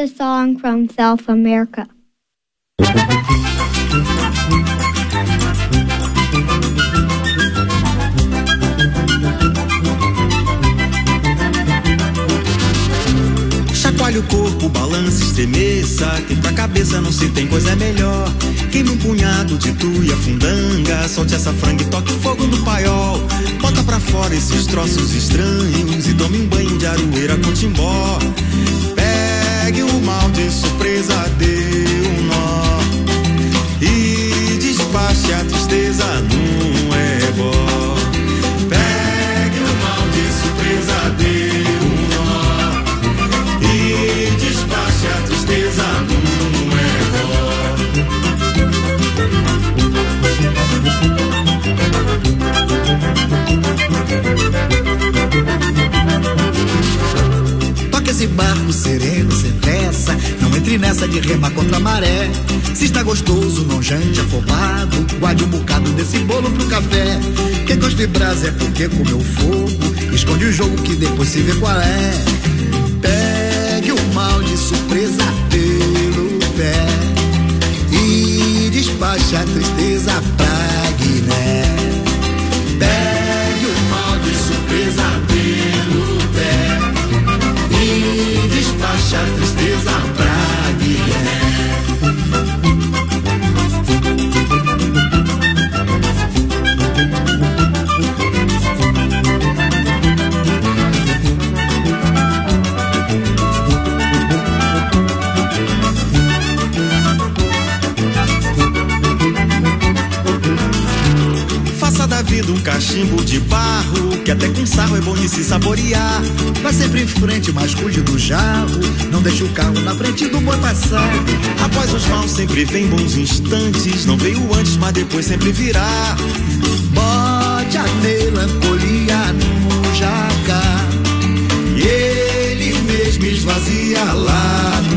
a song from South America. Chacoalhe o corpo, balance, estremeça, que pra cabeça não se tem coisa melhor. Queime um punhado de tuia, fundanga, solte essa franga e toque fogo no paiol. Bota pra fora esses troços estranhos e tome um banho de aroeira com timbó. Pegue o mal de surpresa, dê um nó e despache a tristeza num ebó. Pegue o mal de surpresa, dê um nó e despache a tristeza num ebó. Toque esse barco sereno, sem pressa, não entre nessa de remar contra a maré. Se está gostoso, não jante afobado, guarde um bocado desse bolo pro café. Quem gosta de brasa é porque comeu fogo, esconde o jogo que depois se vê qual é. Pegue o mal de surpresa pelo pé e despache a tristeza pra Guiné. Pegue o mal de surpresa pelo pé e despache a tristeza pra Guiné. Faça da vida um cachimbo de barro, que até com sarro é bom de se saborear. Vai sempre em frente, mas cuide do jarro, não deixe o carro na frente do boi passar. Após os maus sempre vem bons instantes, não veio antes, mas depois sempre virá. Bote a melancolia no jacar e ele mesmo esvazia lá